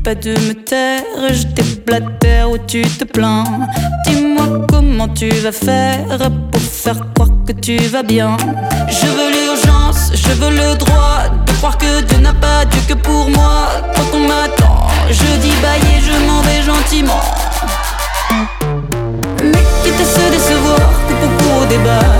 pas de me taire, je déblatère où tu te plains. Dis-moi comment tu vas faire pour faire croire que tu vas bien. Je veux l'urgence, je veux le droit de croire que Dieu n'a pas Dieu que pour moi. Quand on m'attend, je dis bye et je m'en vais gentiment. Mais quitte à se décevoir, coup pour coup au débat,